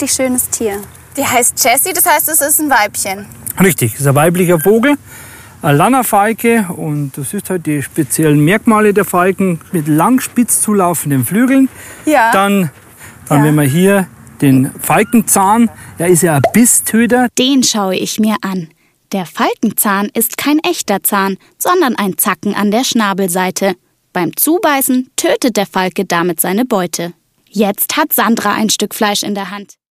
richtig schönes Tier. Die heißt Jessie, das heißt, es ist ein Weibchen. Richtig, es ist ein weiblicher Vogel, eine Lannerfalke, und das ist halt die speziellen Merkmale der Falken mit lang spitz zulaufenden Flügeln. Ja. Dann wenn wir hier den Falkenzahn, der ist ja ein Bisstöter. Den schaue ich mir an. Der Falkenzahn ist kein echter Zahn, sondern ein Zacken an der Schnabelseite. Beim Zubeißen tötet der Falke damit seine Beute. Jetzt hat Sandra ein Stück Fleisch in der Hand.